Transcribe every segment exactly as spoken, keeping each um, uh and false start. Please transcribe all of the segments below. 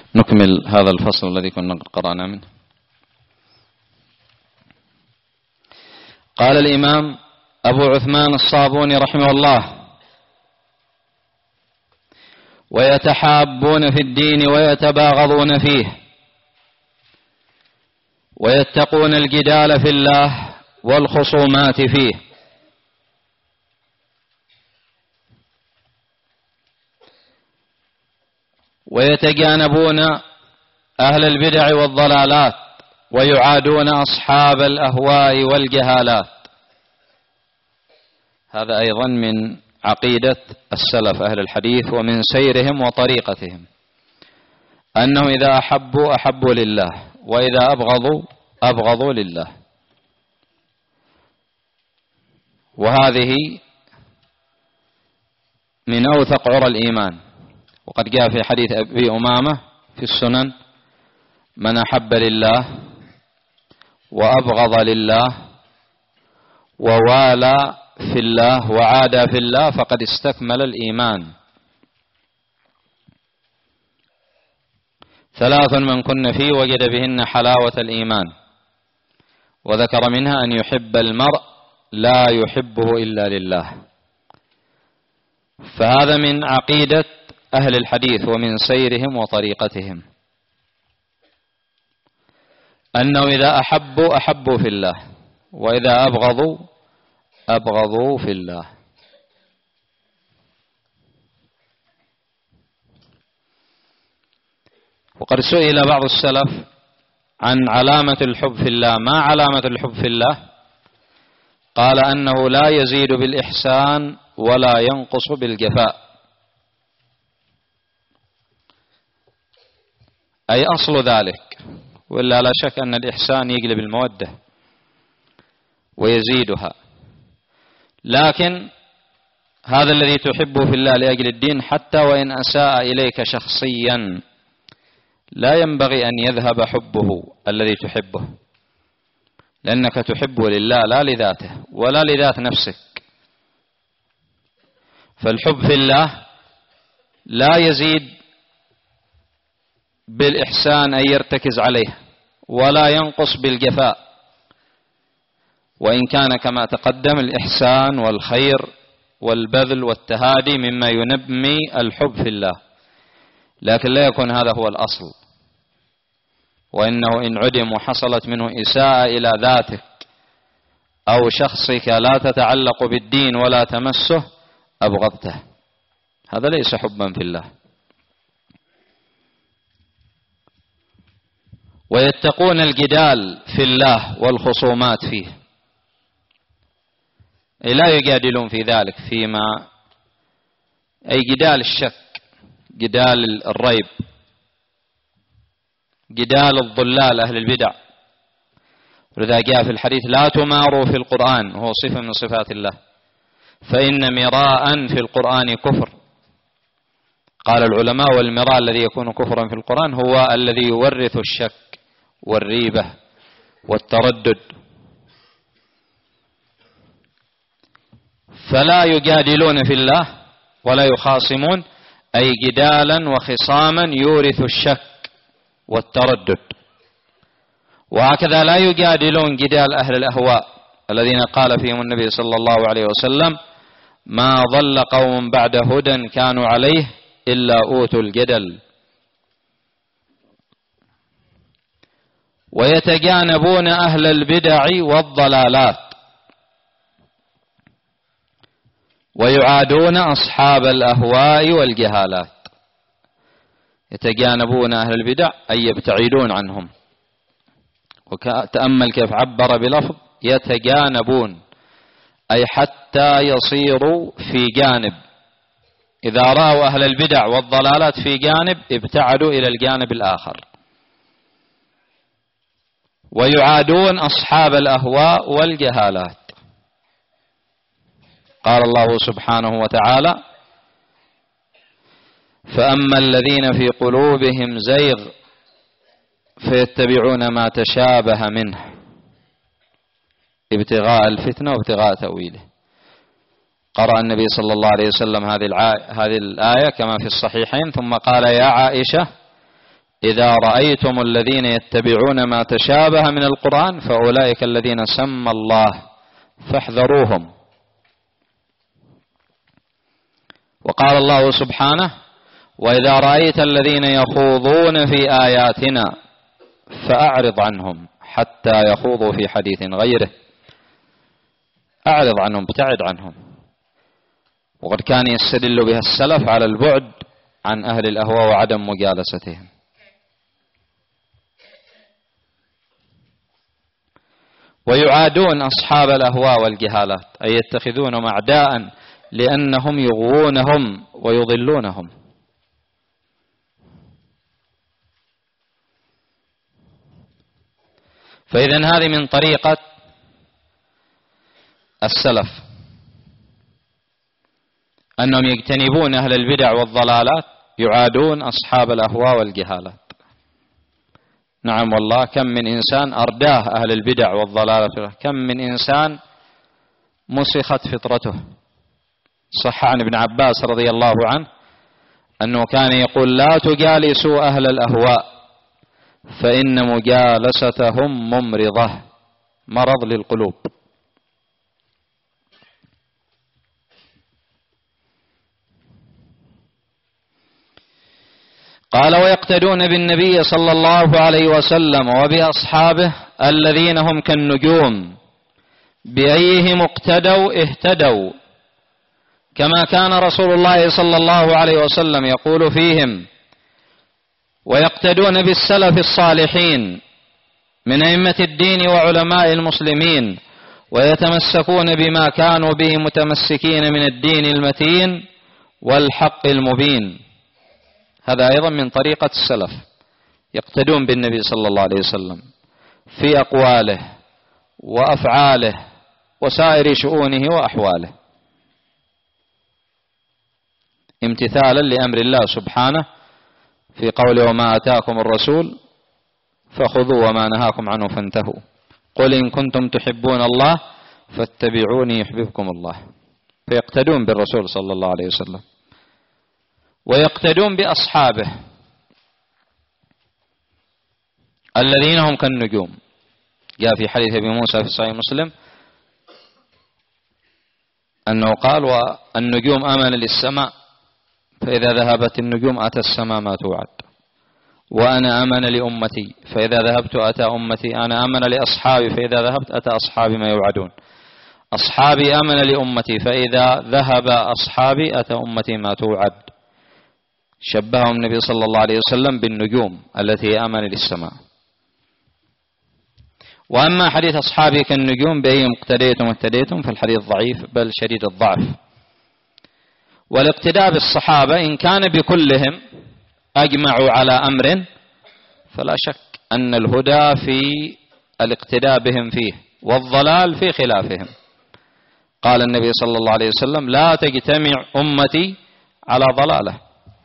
نكمل هذا الفصل الذي كنا قرأنا منه. قال الإمام أبو عثمان الصابوني رحمه الله: ويتحابون في الدين ويتباغضون فيه، ويتقون الجدال في الله والخصومات فيه، ويتجانبون أهل البدع والضلالات، ويعادون أصحاب الأهواء والجهالات. هذا أيضا من عقيدة السلف أهل الحديث ومن سيرهم وطريقتهم، أنهم إذا أحبوا أحبوا لله، وإذا أبغضوا أبغضوا لله. وهذه من أوثق عرى الإيمان. وقد جاء في حديث أبي أمامة في السنن: من أحب لله وأبغض لله ووالى في الله وعادى في الله فقد استكمل الإيمان. ثلاث من كن فيه وجد بهن حلاوة الإيمان، وذكر منها أن يحب المرء لا يحبه إلا لله. فهذا من عقيدة أهل الحديث ومن سيرهم وطريقتهم، أنه إذا أحبوا أحبوا في الله، وإذا أبغضوا أبغضوا في الله. وقد سئل بعض السلف عن علامة الحب في الله: ما علامة الحب في الله؟ قال: أنه لا يزيد بالإحسان ولا ينقص بالجفاء. أي أصل ذلك، وإلا لا شك أن الإحسان يقلب المودة ويزيدها. لكن هذا الذي تحبه في الله لأجل الدين، حتى وإن أساء إليك شخصيا لا ينبغي أن يذهب حبه الذي تحبه، لأنك تحبه لله لا لذاته ولا لذات نفسك. فالحب في الله لا يزيد بالإحسان أن يرتكز عليه، ولا ينقص بالجفاء، وإن كان كما تقدم الإحسان والخير والبذل والتهادي مما ينمي الحب في الله، لكن لا يكون هذا هو الأصل. وإنه إن عدم وحصلت منه إساءة إلى ذاتك أو شخصك لا تتعلق بالدين ولا تمسه أبغضته، هذا ليس حبا في الله. ويتقون الجدال في الله والخصومات فيه، لا يجادلون في ذلك فيما أي جدال الشك، جدال الريب، جدال الضلال أهل البدع. ولذا جاء في الحديث: لا تماروا في القرآن، وهو صفة من صفات الله، فإن مراء في القرآن كفر. قال العلماء: والمراء الذي يكون كفرا في القرآن هو الذي يورث الشك والريبة والتردد. فلا يجادلون في الله ولا يخاصمون، أي جدالا وخصاما يورث الشك والتردد. وهكذا لا يجادلون جدال أهل الأهواء الذين قال فيهم النبي صلى الله عليه وسلم: ما ضل قوم بعد هدى كانوا عليه إلا أوتوا الجدل. ويتجانبون أهل البدع والضلالات، ويعادون أصحاب الأهواء والجهالات. يتجانبون أهل البدع أي يبتعدون عنهم. وتأمل كيف عبر بلفظ يتجانبون، أي حتى يصيروا في جانب. إذا رأوا أهل البدع والضلالات في جانب ابتعدوا إلى الجانب الآخر. ويعادون أصحاب الأهواء والجهالات. قال الله سبحانه وتعالى: فأما الذين في قلوبهم زيغ فيتبعون ما تشابه منه ابتغاء الفتنة وابتغاء تأويله. قرأ النبي صلى الله عليه وسلم هذه هذه الآية كما في الصحيحين، ثم قال: يا عائشة إذا رأيتم الذين يتبعون ما تشابه من القرآن فأولئك الذين سمى الله فاحذروهم. وقال الله سبحانه: وإذا رأيت الذين يخوضون في آياتنا فأعرض عنهم حتى يخوضوا في حديث غيره. أعرض عنهم، ابتعد عنهم. وقد كان يستدل بها السلف على البعد عن أهل الأهواء وعدم مجالستهم. ويعادون أصحاب الأهواء والجهالات، أي يتخذونهم أعداء لأنهم يغوونهم ويضلونهم. فإذن هذه من طريقة السلف أنهم يجتنبون أهل البدع والضلالات، يعادون أصحاب الأهواء والجهالات. نعم والله، كم من إنسان أرداه أهل البدع والضلالات، كم من إنسان مسخت فطرته. صح عن ابن عباس رضي الله عنه أنه كان يقول: لا تجالسوا أهل الأهواء فإن مجالستهم ممرضة، مرض للقلوب. قال: ويقتدون بالنبي صلى الله عليه وسلم وبأصحابه الذين هم كالنجوم بأيهم اقتدوا اهتدوا، كما كان رسول الله صلى الله عليه وسلم يقول فيهم. ويقتدون بالسلف الصالحين من أئمة الدين وعلماء المسلمين، ويتمسكون بما كانوا به متمسكين من الدين المتين والحق المبين. هذا أيضا من طريقة السلف، يقتدون بالنبي صلى الله عليه وسلم في أقواله وأفعاله وسائر شؤونه وأحواله، امتثالا لأمر الله سبحانه في قوله: وما آتاكم الرسول فخذوا وما نهاكم عنه فانتهوا، قل إن كنتم تحبون الله فاتبعوني يحببكم الله. فيقتدون بالرسول صلى الله عليه وسلم. ويقتدون بأصحابه الذين هم كالنجوم. جاء في حديث أبي موسى في صحيح مسلم أنه قال: والنجوم أمن للسماء، فإذا ذهبت النجوم أتى السماء ما توعد، وأنا أمن لأمتي، فإذا ذهبت أتى أمتي، أنا أمن لأصحابي، فإذا ذهبت أتى أصحابي ما يوعدون، أصحابي أمن لأمتي، فإذا ذهب أصحابي أتى أمتي ما توعد. شبههم النبي صلى الله عليه وسلم بالنجوم التي أمن للسماء. وأما حديث أصحابي كالنجوم بأيهم اقتديتم واهتديتم فالحديث ضعيف بل شديد الضعف. والاقتداء بالصحابة إن كان بكلهم أجمعوا على أمر فلا شك أن الهدى في الاقتداء بهم فيه، والضلال في خلافهم. قال النبي صلى الله عليه وسلم: لا تجتمع أمتي على ضلالة.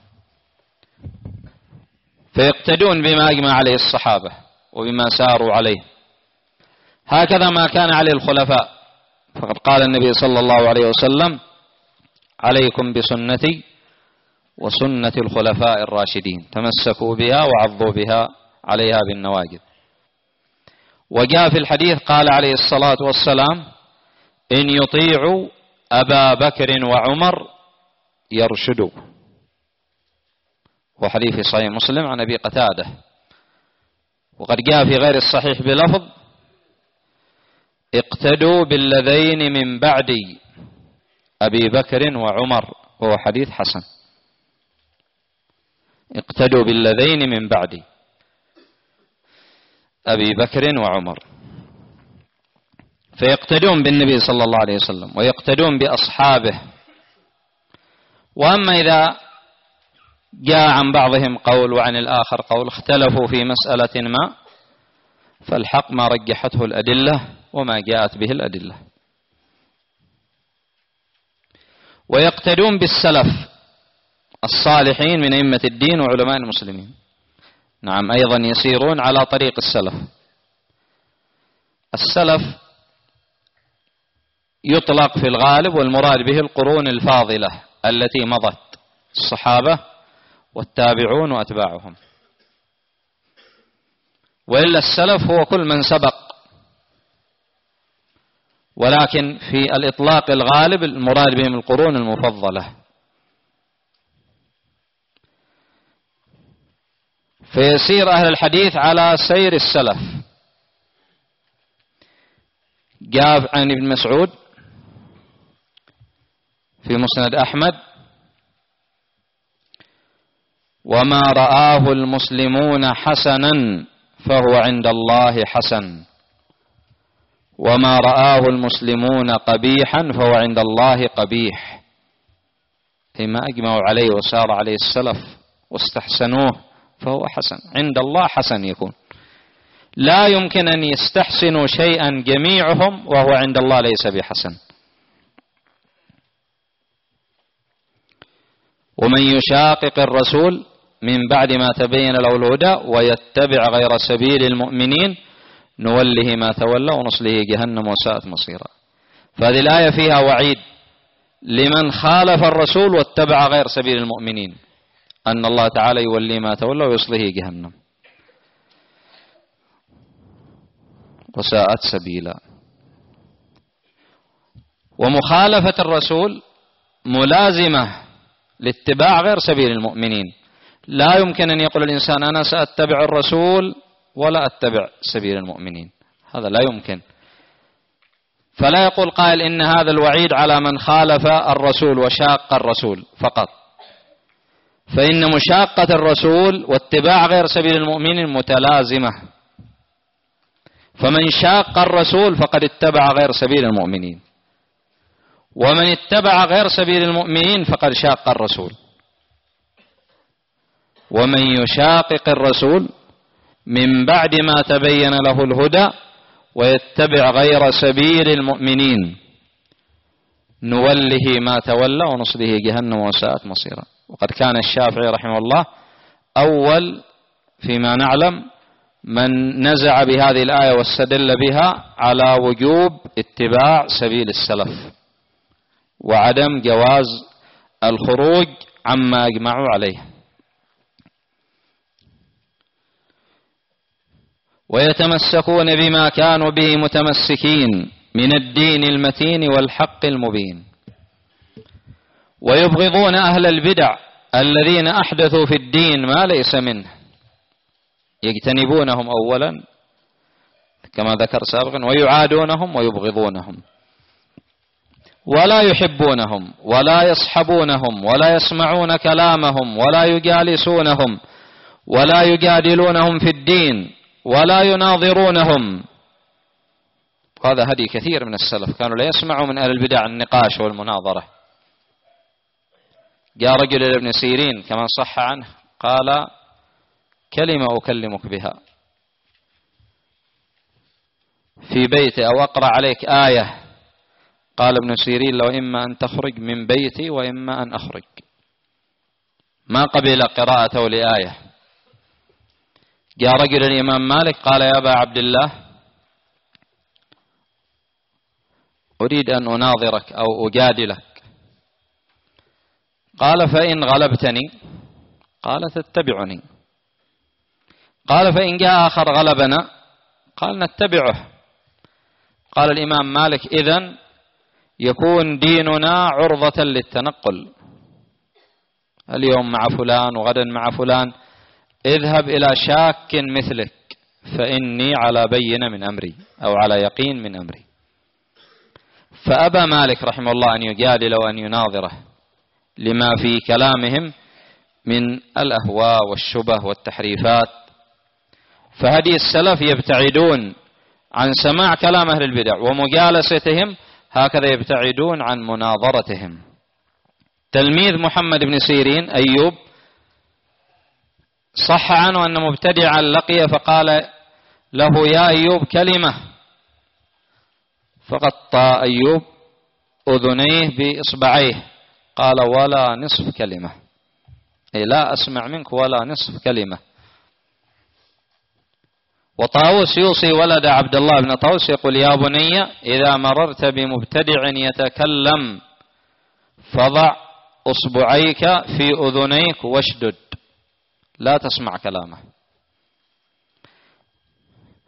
فيقتدون بما أجمع عليه الصحابة وبما ساروا عليه، هكذا ما كان عليه الخلفاء. فقد قال النبي صلى الله عليه وسلم: عليكم بسنتي وسنة الخلفاء الراشدين، تمسكوا بها وعضوا بها عليها بالنواجذ. وجاء في الحديث قال عليه الصلاة والسلام: إن يطيعوا أبا بكر وعمر يرشدوا. وحديث صحيح مسلم عن أبي قتادة. وقد جاء في غير الصحيح بلفظ: اقتدوا بالذين من بعدي أبي بكر وعمر، وهو حديث حسن. اقتدوا بالذين من بعدي أبي بكر وعمر. فيقتدون بالنبي صلى الله عليه وسلم ويقتدون بأصحابه. وأما إذا جاء عن بعضهم قول وعن الآخر قول، اختلفوا في مسألة ما، فالحق ما رجحته الأدلة وما جاءت به الأدلة. ويقتدون بالسلف الصالحين من أئمة الدين وعلماء المسلمين. نعم، أيضا يسيرون على طريق السلف. السلف يطلق في الغالب والمراد به القرون الفاضلة التي مضت، الصحابة والتابعون وأتباعهم. وإلا السلف هو كل من سبق، ولكن في الإطلاق الغالب المراد بهم القرون المفضلة. فيسير أهل الحديث على سير السلف. جاء عن ابن مسعود في مسند أحمد: وما رآه المسلمون حسنا فهو عند الله حسن، وما رآه المسلمون قبيحا فهو عند الله قبيح. فيما أجمعوا عليه وسار عليه السلف واستحسنوه فهو حسن، عند الله حسن يكون. لا يمكن أن يستحسنوا شيئا جميعهم وهو عند الله ليس بحسن. ومن يشاقق الرسول من بعد ما تبين له الهدى ويتبع غير سبيل المؤمنين نوله ما تولى ونصله جهنم وساءت مصيرا. فهذه الآية فيها وعيد لمن خالف الرسول واتبع غير سبيل المؤمنين، أن الله تعالى يولي ما تولى ويصله جهنم وساءت سبيلا. ومخالفة الرسول ملازمة لاتباع غير سبيل المؤمنين. لا يمكن أن يقول الإنسان أنا سأتبع الرسول ولا أتبع سبيل المؤمنين، هذا لا يمكن. فلا يقول قائل إن هذا الوعيد على من خالف الرسول وشاق الرسول فقط، فإن مشاقة الرسول واتباع غير سبيل المؤمنين متلازمة. فمن شاق الرسول فقد اتبع غير سبيل المؤمنين، ومن اتبع غير سبيل المؤمنين فقد شاق الرسول. ومن يشاقق الرسول من بعد ما تبين له الهدى ويتبع غير سبيل المؤمنين نوله ما تولى ونصله جهنم وساءت مصيرا. وقد كان الشافعي رحمه الله أول فيما نعلم من نزع بهذه الآية واستدل بها على وجوب اتباع سبيل السلف وعدم جواز الخروج عما أجمعوا عليه. ويتمسكون بما كانوا به متمسكين من الدين المتين والحق المبين، ويبغضون أهل البدع الذين أحدثوا في الدين ما ليس منه، يجتنبونهم أولا كما ذكر سابقا، ويعادونهم ويبغضونهم، ولا يحبونهم ولا يصحبونهم ولا يسمعون كلامهم ولا يجالسونهم ولا يجادلونهم في الدين ولا يناظرونهم. هذا هدي كثير من السلف، كانوا لا يسمعوا من أهل البدع النقاش والمناظرة. جاء رجل إلى ابن سيرين كما صح عنه قال: كلمة أكلمك بها في بيتي أو أقرأ عليك آية. قال ابن سيرين: لو إما أن تخرج من بيتي وإما أن أخرج. ما قبل قراءته لآية. جاء رجل الإمام مالك قال: يا أبا عبد الله أريد أن أناظرك أو أجادلك. قال: فإن غلبتني. قال: تتبعني. قال: فإن جاء آخر غلبنا. قال: نتبعه. قال الإمام مالك: إذن يكون ديننا عرضة للتنقل، اليوم مع فلان وغدا مع فلان، اذهب إلى شاك مثلك فإني على بينة من أمري أو على يقين من أمري. فأبى مالك رحمه الله أن يجادل وأن يناظره لما في كلامهم من الأهواء والشبه والتحريفات. فهدي السلف يبتعدون عن سماع كلام أهل البدع ومجالستهم، هكذا يبتعدون عن مناظرتهم. تلميذ محمد بن سيرين أيوب صح عنه أن مبتدعا لقي فقال له: يا أيوب كلمة. فغطى أيوب أذنيه بإصبعيه قال: ولا نصف كلمة، أي لا أسمع منك ولا نصف كلمة. وطاووس يوصي ولد عبد الله بن طاووس يقول: يا بني إذا مررت بمبتدع يتكلم فضع أصبعيك في أذنيك واشدد، لا تسمع كلامه.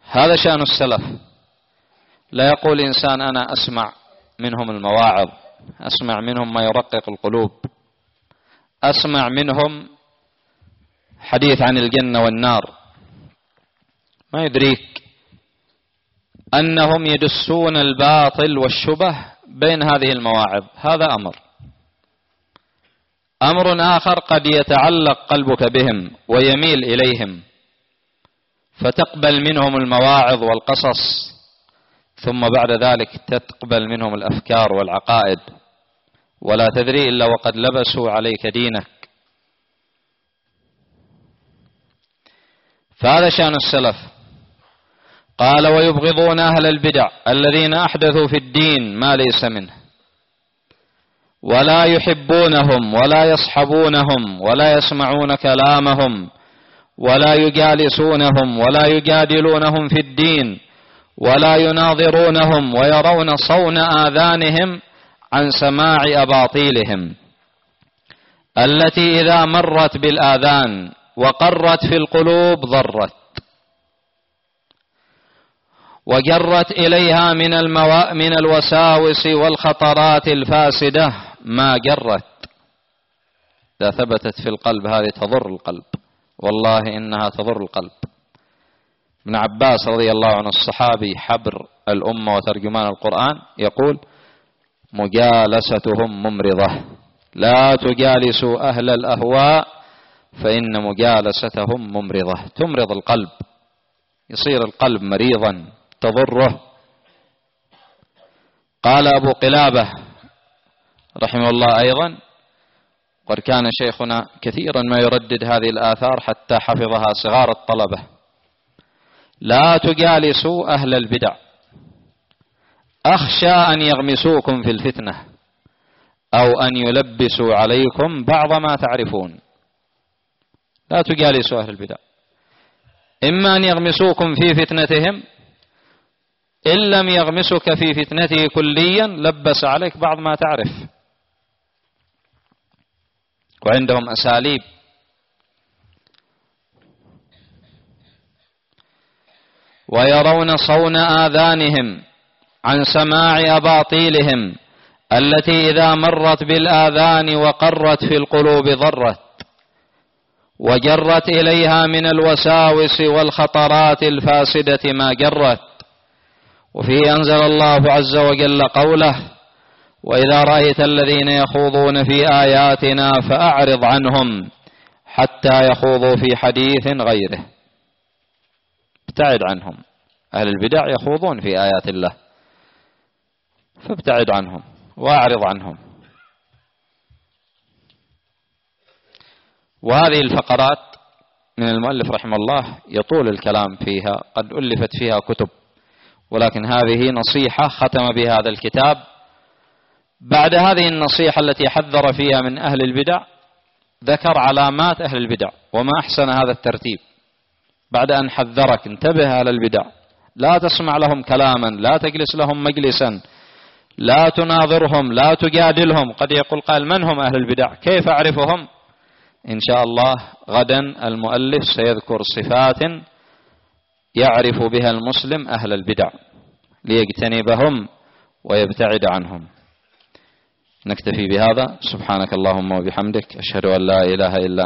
هذا شأن السلف. لا يقول إنسان أنا أسمع منهم المواعظ، أسمع منهم ما يرقق القلوب، أسمع منهم حديث عن الجنة والنار، ما يدريك أنهم يدسون الباطل والشبه بين هذه المواعظ. هذا أمر. أمر آخر قد يتعلق قلبك بهم ويميل إليهم فتقبل منهم المواعظ والقصص، ثم بعد ذلك تقبل منهم الأفكار والعقائد ولا تدري إلا وقد لبسوا عليك دينك. فهذا شأن السلف. قال ويبغضون أهل البدع الذين أحدثوا في الدين ما ليس منه، ولا يحبونهم ولا يصحبونهم ولا يسمعون كلامهم ولا يجالسونهم ولا يجادلونهم في الدين ولا يناظرونهم، ويرون صون آذانهم عن سماع أباطيلهم التي إذا مرت بالآذان وقرت في القلوب ضرت، وجرت إليها من الموا... من الوساوس والخطرات الفاسدة ما جرت. إذا ثبتت في القلب هذه تضر القلب، والله إنها تضر القلب. ابن عباس رضي الله عنه الصحابي حبر الأمة وترجمان القرآن يقول مجالستهم ممرضة، لا تجالسوا أهل الأهواء فإن مجالستهم ممرضة، تمرض القلب، يصير القلب مريضا تضره. قال أبو قلابة رحمه الله أيضا، وقد كان شيخنا كثيرا ما يردد هذه الآثار حتى حفظها صغار الطلبة، لا تجالسوا أهل البدع أخشى أن يغمسوكم في الفتنة أو أن يلبسوا عليكم بعض ما تعرفون. لا تجالسوا أهل البدع، إما أن يغمسوكم في فتنتهم، إن لم يغمسك في فتنته كليا لبس عليك بعض ما تعرف. وعندهم أساليب. ويرون صون آذانهم عن سماع أباطيلهم التي إذا مرت بالآذان وقرت في القلوب ضرت، وجرت إليها من الوساوس والخطرات الفاسدة ما جرت. وفيه أنزل الله عز وجل قوله وإذا رأيت الذين يخوضون في آياتنا فأعرض عنهم حتى يخوضوا في حديث غيره. ابتعد عنهم. أهل البدع يخوضون في آيات الله، فابتعد عنهم وأعرض عنهم. وهذه الفقرات من المؤلف رحمه الله يطول الكلام فيها، قد ألفت فيها كتب، ولكن هذه نصيحة ختم بها هذا الكتاب. بعد هذه النصيحة التي حذر فيها من أهل البدع ذكر علامات أهل البدع، وما أحسن هذا الترتيب. بعد أن حذرك انتبه أهل البدع، لا تسمع لهم كلاما، لا تجلس لهم مجلسا، لا تناظرهم، لا تجادلهم. قد يقول قال من هم أهل البدع؟ كيف أعرفهم؟ إن شاء الله غدا المؤلف سيذكر صفات يعرف بها المسلم أهل البدع ليجتنبهم ويبتعد عنهم. نكتفي بهذا. سبحانك اللهم وبحمدك، أشهد أن لا إله إلا